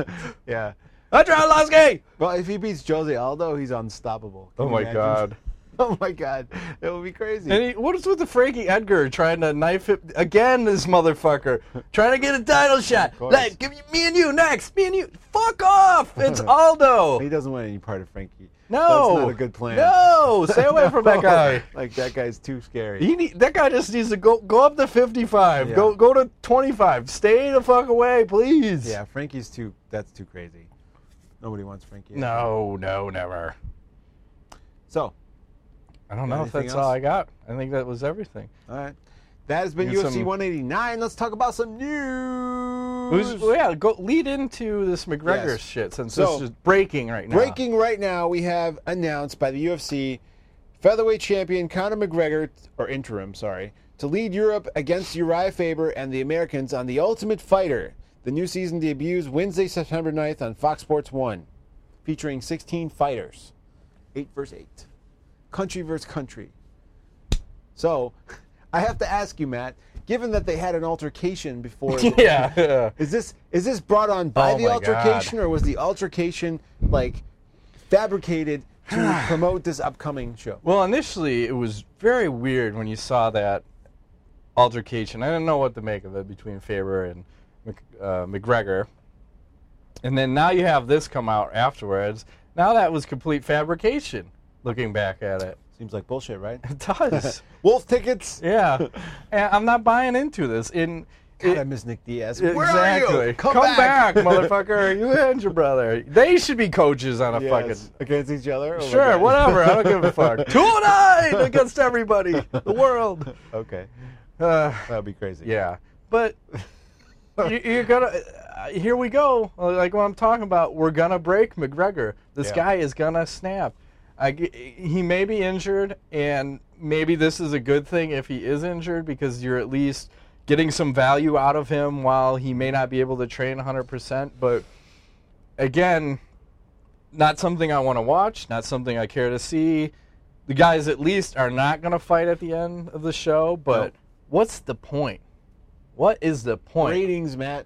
yeah. Andre Arlovski. Well, if he beats Jose Aldo, he's unstoppable. Can Oh you my imagine? God. Oh my God. That would be crazy. And he, what is with the Frankie Edgar trying to knife it again? This motherfucker trying to get a title shot. Like, give you, me and you next. Me and you. Fuck off. It's Aldo. He doesn't want any part of Frankie. No, that's not a good plan. No, stay away from that guy. Like that guy's too scary. He need, that guy just needs to go go up to fifty-five. Yeah. Go go to twenty-five. Stay the fuck away, please. Yeah, Frankie's too. That's too crazy. Nobody wants Frankie. No, no, never. So, I don't know if that's else? all I got. I think that was everything. All right. That has been U F C some, one eighty-nine. Let's talk about some news. Who's, well, yeah, go lead into this McGregor yes. shit since so, this is breaking right now. Breaking right now, we have announced by the U F C featherweight champion Conor McGregor, or interim, sorry, to lead Europe against Uriah Faber and the Americans on The Ultimate Fighter. The new season debuts Wednesday, September ninth on Fox Sports one, featuring sixteen fighters, eight versus eight, country versus country. So, I have to ask you, Matt, given that they had an altercation before, yeah, yeah. is this is this brought on by oh the altercation, God. or was the altercation like fabricated to promote this upcoming show? Well, initially it was very weird when you saw that altercation. I didn't know what to make of it between Faber and uh, McGregor, and then now you have this come out afterwards. Now that was complete fabrication. Looking back at it. Seems like bullshit, right? It does. Wolf tickets. Yeah, and I'm not buying into this. In God, it, I miss Nick Diaz. Exactly. Where are you? Come, Come back. back, motherfucker. You and your brother. They should be coaches on a yes. fucking against each other. Oh sure, whatever. I don't give a fuck. Two and nine against everybody, the world. Okay, uh, that'd be crazy. Yeah, but you, you're gonna. Uh, here we go. Like what I'm talking about. We're gonna break McGregor. This yeah. guy is gonna snap. I, he may be injured, and maybe this is a good thing if he is injured because you're at least getting some value out of him while he may not be able to train one hundred percent. But again, not something I want to watch, not something I care to see. The guys at least are not going to fight at the end of the show, but nope. What's the point? What is the point? Ratings, Matt.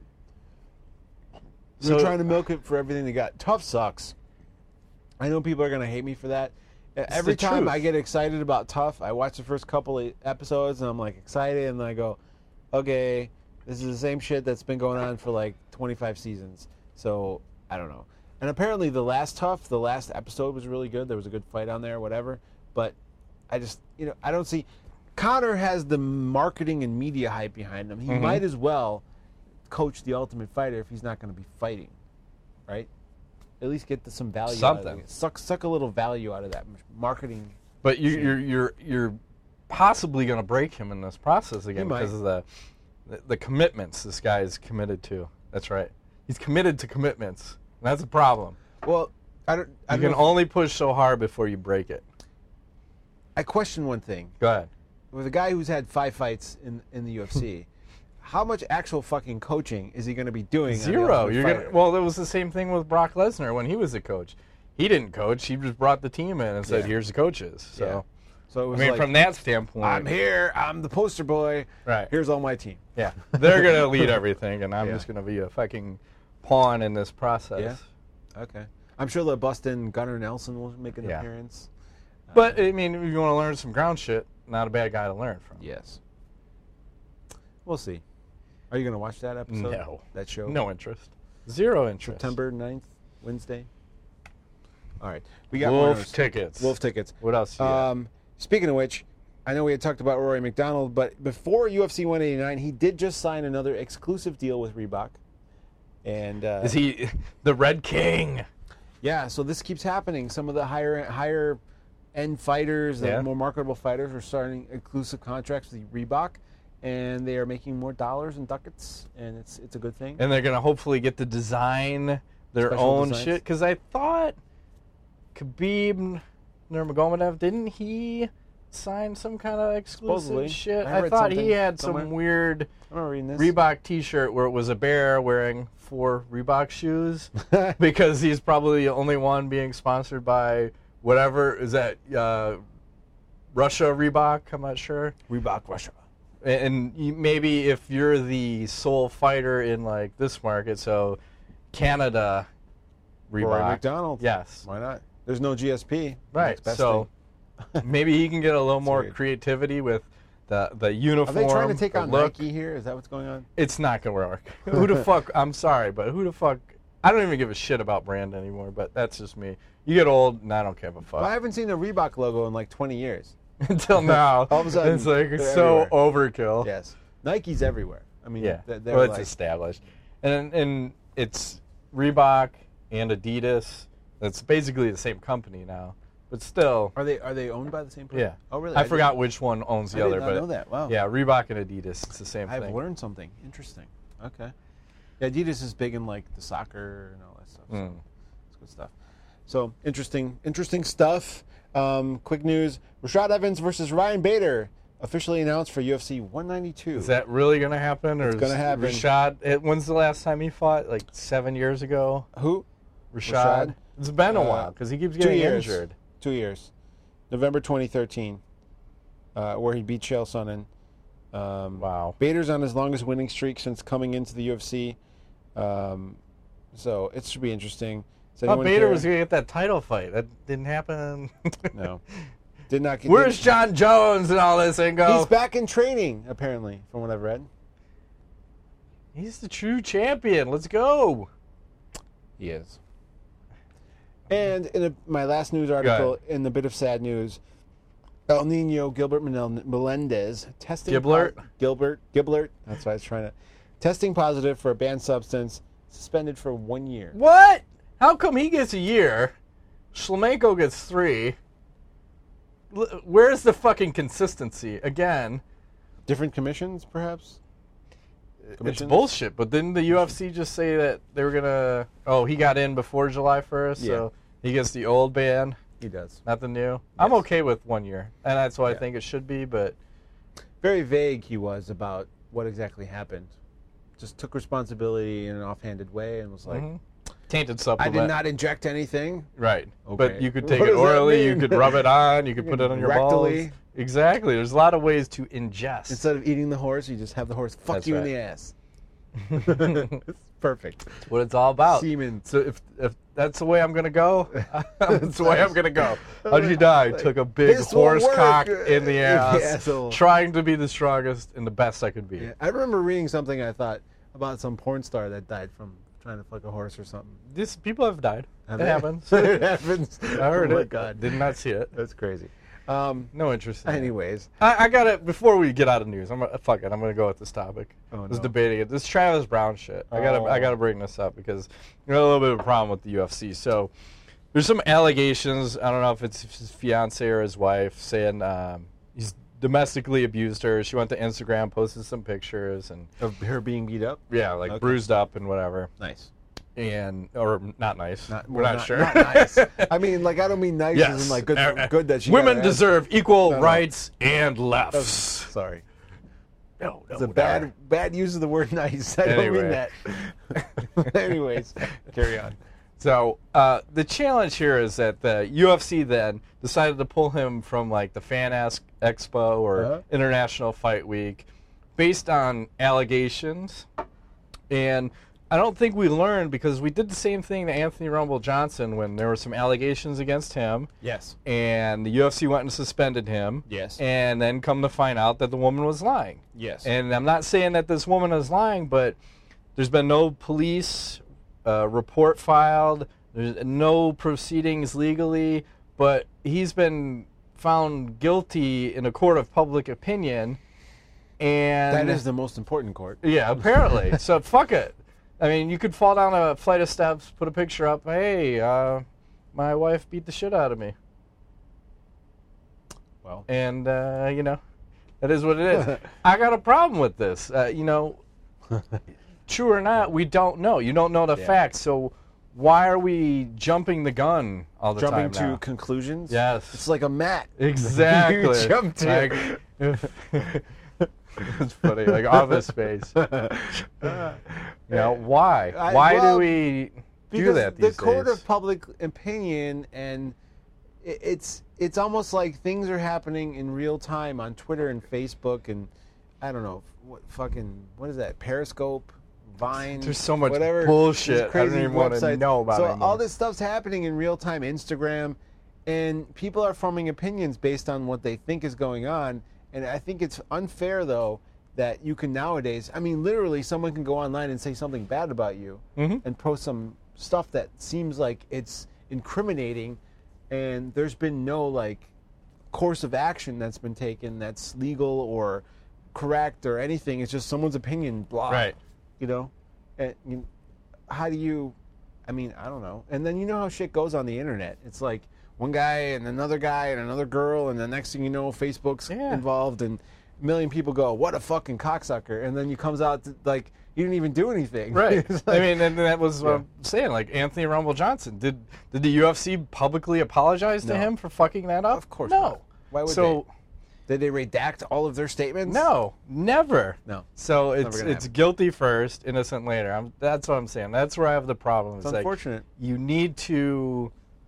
So, They're trying to milk it for everything they got. Tough sucks. I know people are going to hate me for that. Every time truth. I get excited about Tough, I watch the first couple of episodes and I'm like excited, and then I go, okay, this is the same shit that's been going on for like twenty-five seasons. So I don't know. And apparently the last Tough, the last episode was really good. There was a good fight on there, whatever. But I just, you know, I don't see. Conor has the marketing and media hype behind him. He Mm-hmm. might as well coach the Ultimate Fighter if he's not going to be fighting, right? At least get the, some value. Something. Out of it. Suck, suck a little value out of that marketing. But you, you're you're you're possibly going to break him in this process again might. because of the, the the commitments this guy is committed to. That's right. He's committed to commitments. And that's a problem. Well, I don't. I You don't can know if- only push so hard before you break it. I question one thing. Go ahead. With a guy who's had five fights in in the U F C, how much actual fucking coaching is he going to be doing? on the Zero. Ultimate You're Fighter? gonna. Well, it was the same thing with Brock Lesnar when he was the coach. He didn't coach. He just brought the team in and said, Yeah. "Here's the coaches." So, Yeah. So it I was mean, like, from that standpoint, I'm here. I'm the poster boy. Right. Here's all my team. Yeah, they're gonna lead everything, and I'm Yeah. just gonna be a fucking pawn in this process. Yeah. Okay. I'm sure the Bustin Gunnar Nelson will make an Yeah. appearance. But I mean, if you want to learn some ground shit, not a bad guy to learn from. Yes. We'll see. Are you going to watch that episode? No. That show? No interest. Zero interest. September ninth, Wednesday. All right. We got more Wolf news. tickets. Wolf tickets. What else? You got? Um, speaking of which, I know we had talked about Rory McDonald, but before U F C one eighty-nine, he did just sign another exclusive deal with Reebok. And uh, Is he the Red King? yeah, so this keeps happening. Some of the higher higher end fighters, Yeah. the more marketable fighters, are starting exclusive contracts with Reebok, and they are making more dollars and ducats, and it's it's a good thing. And they're gonna hopefully get to design their Special own designs. shit. Because I thought Khabib Nurmagomedov, didn't he sign some kind of exclusive Supposedly. shit? I I, read thought he something had somewhere. some weird I'm not reading this. Reebok T-shirt where it was a bear wearing four Reebok shoes because he's probably the only one being sponsored by whatever is that uh, Russia Reebok. I'm not sure. Reebok Russia. And you, maybe if you're the sole fighter in like this market, so Canada Reebok. Rory McDonald. Yes. Why not? There's no G S P. Right. Next best So maybe he can get a little more weird. creativity with the the thing. Are uniform. they trying to take the on look. Nike here? Is that what's going on? It's not gonna work. Who the fuck? I'm sorry, but who the fuck? I don't even give a shit about brand anymore. But that's just me. You get old, and I don't give a fuck. Well, I haven't seen a Reebok logo in like twenty years. Until now, All of a sudden, it's like they're so overkill. Yes. Nike's everywhere. I mean, Yeah, th- they're well, it's like, established, and and it's Reebok and Adidas. That's basically the same company now, but still, are they are they owned by the same person? yeah. Oh, really? I, didn't- forgot which one owns the I other, did not but know that. Wow. yeah, Reebok and Adidas. It's the same I've thing. learned something interesting. Okay. Yeah, Adidas is big in like the soccer and all that stuff. So Mm. it's good stuff. So interesting, interesting stuff. Um, quick news: Rashad Evans versus Ryan Bader officially announced for U F C one ninety-two. Is that really gonna happen, or It's gonna is happen. Rashad? It, when's the last time he fought? Like seven years ago. who? Rashad. Rashad? It's been a Uh, while because he keeps Two getting years. injured. Two years. November twenty thirteen, uh, where he beat Chael Sonnen. Um, Wow. Bader's on his longest winning streak since coming into the U F C. Um, so it should be interesting. Does I thought anyone Bader care? was gonna get that title fight. That didn't happen. No. Did not get Where's did- John Jones and all this and go? He's back in training, apparently, from what I've read. He's the true champion. Let's go. He is. And in a, my last news article, in the bit of sad news, El Nino Gilbert Menel- Melendez testing Giblert? po- Gilbert Giblert. That's why I was trying to testing positive for a banned substance, suspended for one year. What? How come he gets a year? Shlemenko gets three. L- Where's the fucking consistency? Again, Different commissions, perhaps. it's Commissions? bullshit. But didn't the U F C just say that they were gonna? Oh, he got in before July first, so he gets the old ban, He does. not the new. I'm okay with one year, and that's what I Yeah. think it should be. But Very vague he was about what exactly happened. Just took responsibility in an offhanded way and was like, Mhm. tainted I supplement. did not inject anything. Right. Okay. But you could take What it does that orally, you mean? could rub it on, you could put it on your Rectally. balls. Exactly. There's a lot of ways to ingest. Instead of eating the horse, you just have the horse fuck That's you in right. the ass. It's perfect. That's what it's all about. Semen. So if if that's the way I'm gonna go, that's the way I'm gonna go. How'd you die? Took a big This won't horse work. cock in the ass, Asshole. trying to be the strongest and the best I could be. Yeah, I remember reading something I thought about some porn star that died from trying to fuck a horse or something. This people have died. Have it they? happens. It happens. I heard oh my it. God. Did not see it. That's crazy. Um, No interest. In it. anyways, I, I got it. Before we get out of news, I'm gonna, fuck it. I'm gonna go with this topic. Oh, I was no. debating it. This Travis Brown shit. I gotta, Oh. I gotta bring this up because you know a little bit of a problem with the U F C. So there's some allegations. I don't know if it's his fiance or his wife saying um, he's domestically abused her. She went to Instagram, posted some pictures, and of her being beat up. yeah, like Okay. bruised up and whatever. Nice. And or not nice. Not, We're well, not, sure. Not nice. I mean, like I don't mean nice Yes. as in like good. Uh, good that she. Women got her ass- deserve equal No, no. rights and lefts. Sorry. No, no, It's a whatever. bad bad use of the word nice. I don't mean Anyway. that. Anyways, carry on. So uh, the challenge here is that the U F C then decided to pull him from like the Fan Ask Expo or Uh-huh. International Fight Week based on allegations. And I don't think we learned because we did the same thing to Anthony Rumble Johnson when there were some allegations against him. Yes. And the U F C went and suspended him. Yes. And then come to find out that the woman was lying. Yes. And I'm not saying that this woman is lying, but there's been no police uh, report filed. There's no proceedings legally, but he's been found guilty in a court of public opinion. And that is the most important court. yeah, apparently. So fuck it. I mean, you could fall down a flight of steps, put a picture up. Hey, uh, my wife beat the shit out of me. Well, And, uh, you know, that is what it is. I got a problem with this. Uh, you know, true or not, we don't know. You don't know the Yeah. facts. facts. So why are we jumping the gun all the jumping time to now? conclusions. Yes. It's like a mat. Exactly. You jump to. Like, it's funny, like Office Space. You know, why? I- why well, do we do Because that the these court days? of public opinion, and i- it's it's almost like things are happening in real time on Twitter and Facebook, and I don't know what fucking what is that Periscope, Vine. There's so much whatever, these bullshit I don't crazy even wanna websites. know about So anymore. all this stuff's happening in real time, Instagram, and people are forming opinions based on what they think is going on. And I think it's unfair though that you can nowadays. I mean, literally, someone can go online and say something bad about you Mhm. and post some stuff that seems like it's incriminating, and there's been no like course of action that's been taken that's legal or correct or anything. It's just someone's opinion, blah. Right. You know, and you, how do you? I mean, I don't know. And then you know how shit goes on the internet. It's like one guy and another guy and another girl, and the next thing you know, Facebook's Yeah. involved, and a million people go, "What a fucking cocksucker!" And then you comes out to, like you didn't even do anything. Right. It's I like- mean, and that was what Yeah. I'm saying. Like Anthony Rumble Johnson, did did the U F C publicly apologize to No. him for fucking that up? Of course no. not. Why would so, Did they redact all of their statements? No, never. No. So it's gonna it's happen. guilty first, innocent later. I'm, that's what I'm saying. That's where I have the problem. It's like, unfortunate. you need to.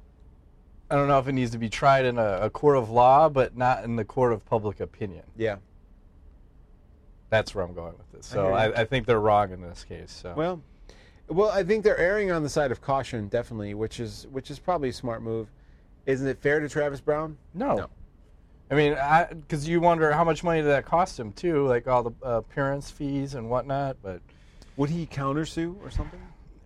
I don't know if it needs to be tried in a, a court of law, but not in the court of public opinion. Yeah. That's where I'm going with this. So hear you. I, I think they're wrong in this case. So Well, well, I think they're erring on the side of caution, definitely, which is which is probably a smart move. Isn't it fair to Travis Brown? no. No. I mean, because you wonder how much money did that cost him too, like all the uh, appearance fees and whatnot. But Would he countersue or something?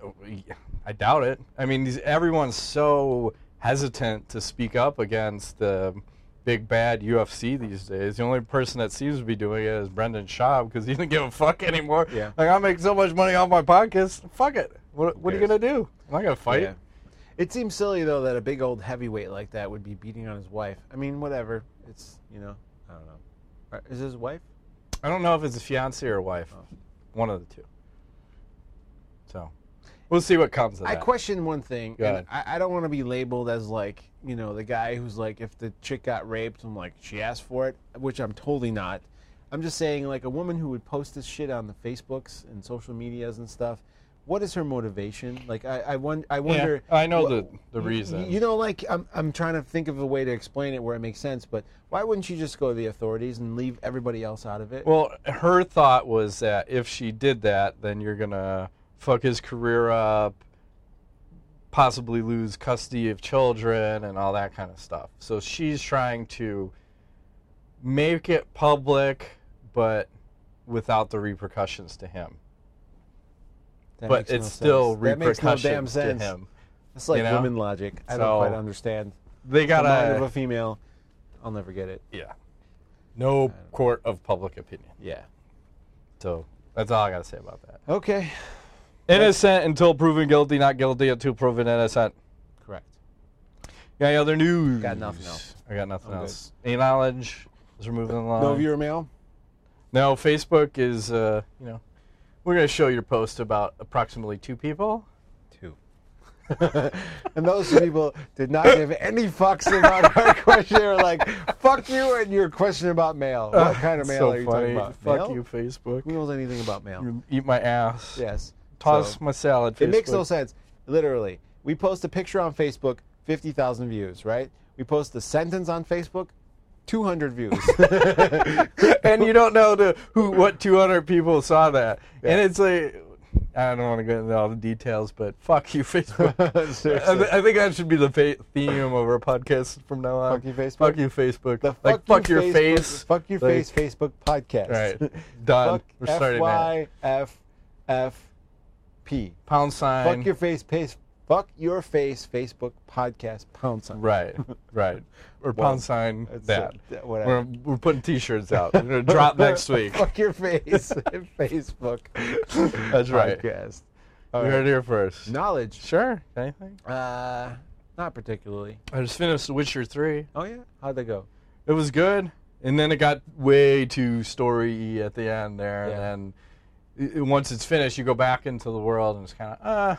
I doubt it. I mean, these, everyone's so hesitant to speak up against the big bad U F C these days. The only person that seems to be doing it is Brendan Schaub because he doesn't give a fuck anymore. Yeah. Like, I make so much money off my podcast. Fuck it. What, what are you cares? going to do? I'm not going to fight. Yeah. It seems silly though that a big old heavyweight like that would be beating on his wife. I mean, whatever. It's you know, I don't know. Right, is his wife? I don't know if it's a fiance or a wife. Oh. One of the two. So, we'll see what comes of I that. question one thing. Go And ahead. I, I don't want to be labeled as like, you know, the guy who's like, if the chick got raped, I'm like, she asked for it, which I'm totally not. I'm just saying, like, a woman who would post this shit on the Facebooks and social medias and stuff, what is her motivation? Like, I, I, won- I wonder. Yeah, I know wh- the the you- reason. You know, like I'm, I'm trying to think of a way to explain it where it makes sense. But why wouldn't she just go to the authorities and leave everybody else out of it? Well, her thought was that if she did that, then you're gonna fuck his career up, possibly lose custody of children and all that kind of stuff. So she's trying to make it public, but without the repercussions to him. That but makes no it's sense. still That makes no damn repercussions to sense. him. It's like you know? women logic. I So, don't quite understand. They The mind of gotta, a female. I'll never get it. yeah, no court of public opinion. Yeah. So that's all I gotta say about that. Okay. Innocent until proven guilty, not guilty until proven innocent. Correct. Got any other news? Got nothing else. I got nothing I'm else. Any knowledge? As we're moving along. No viewer mail? No, Facebook is, uh, you know, we're going to show your post to about approximately two people. Two. And those people did not give any fucks about our question. They were like, fuck you and your question about mail. What kind of mail so are you funny. talking about? Fuck Mail? you, Facebook. Who knows anything about mail? You eat my ass. Yes. Toss So, my salad, Facebook. it makes no sense. Literally. We post a picture on Facebook, fifty thousand views, right? We post a sentence on Facebook, two hundred views. And you don't know the, who, what two hundred people saw that. Yeah. And it's like, I don't want to get into all the details, but fuck you, Facebook. I, Seriously. th- I think that should be the fa- theme of our podcast from now on. Fuck you, Facebook? Fuck you, Facebook. The like, fuck you your Facebook, face. Fuck your Like, face Facebook podcast. Right. Done. Fuck We're starting F Y F F P. that. Pound sign. Fuck your face, pace. Fuck your face, Facebook podcast. Pound sign. Right, right. Or Well, pound sign that's that. it. Whatever. We're, we're putting T-shirts out. We're going to drop next week. Fuck your face, Facebook. That's right. Podcast. You All heard right. it here first. Knowledge. Sure. Anything? Uh, not particularly. I just finished The Witcher three. Oh yeah. How'd that go? It was good, and then it got way too story-y at the end there. Yeah. And then i- once it's finished, you go back into the world, and it's kind of, ah,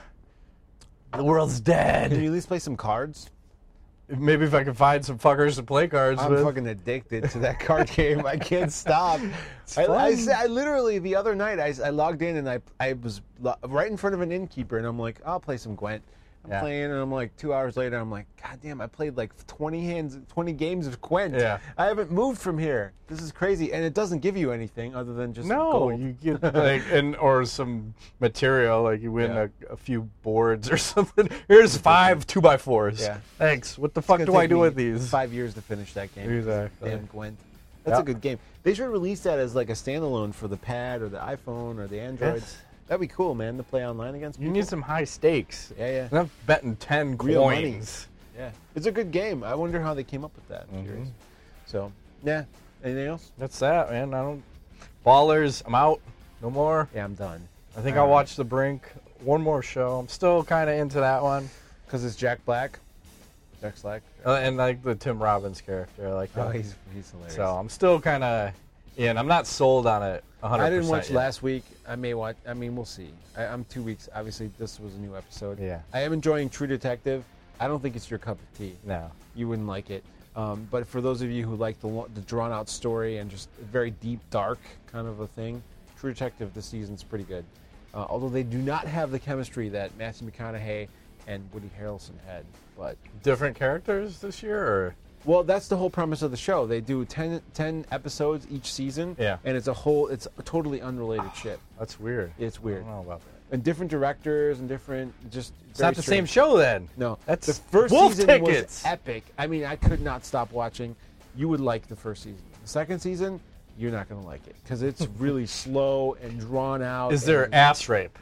the world's Can you dead. at least play some cards? Maybe if I can find some fuckers to play cards I'm with. fucking addicted to that card game. I can't stop. It's I, I, fun. sa- I literally the other night I, I logged in and I I was lo- right in front of an innkeeper and I'm like, I'll play some Gwent. I'm Yeah. playing and I'm like two hours later I'm like, God damn, I played like twenty hands, twenty games of Gwent. Yeah. I haven't moved from here. This is crazy, and it doesn't give you anything other than just No, gold. you get like and or some material like you win Yeah. a, a few boards or something. Here's five two by fours. Yeah. Thanks. What the It's fuck gonna do I take do me with these? Five years to finish that game. Exactly. Damn Gwent. That's Yeah. a good game. They should release that as like a standalone for the pad or the iPhone or the Android. Yes. That'd be cool, man, to play online against You people. need some high stakes. Yeah, yeah. Not betting ten Real money. coins. Yeah, it's a good game. I wonder how they came up with that. I'm curious. Mhm. So, yeah. Anything else? That's that, man. I don't. Ballers, I'm out. No more. Yeah, I'm done. I think All I'll right. watch The Brink. One more show. I'm still kind of into that one. Because it's Jack Black. Jack Slack. Uh, and like the Tim Robbins character. I like that. Oh, he's he's hilarious. So I'm still kind of in. I'm not sold on it one hundred percent I didn't watch yet. last week. I may watch. I mean, we'll see. I, I'm two weeks. Obviously, this was a new episode. Yeah. I am enjoying True Detective. I don't think it's your cup of tea. No. You wouldn't like it. Um, but for those of you who like the, lo- the drawn-out story and just very deep, dark kind of a thing, True Detective this season's pretty good. Uh, although they do not have the chemistry that Matthew McConaughey and Woody Harrelson had. But Different characters this year, or well, that's the whole premise of the show. They do ten, ten episodes each season, Yeah. and it's a whole, it's a totally unrelated shit. that's weird. It's I weird. don't know about that. And different directors and different, just It's not the same show then. No, That's the first wolf season tickets. was epic. I mean, I could not stop watching. You would like the first season. The second season, you're not going to like it because it's really slow and drawn out. Is there and- ass rape?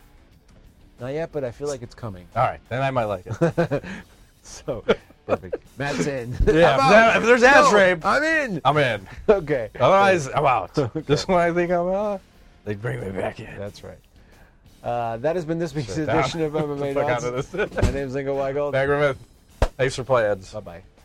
Not yet, but I feel like it's coming. All right, then I might like it. So perfect. Matt's in. Yeah, I'm if out. there- if there's ass No, rape- I'm in. I'm in. Okay. Otherwise, I'm out. Just when I think I'm out, they bring me back in. That's right. Uh, that has been this week's Sit down. edition of M M A Get the fuck Nuts. out of this. My name's Ingo Weigel. Bagger Myth. Thanks for playing. Bye bye.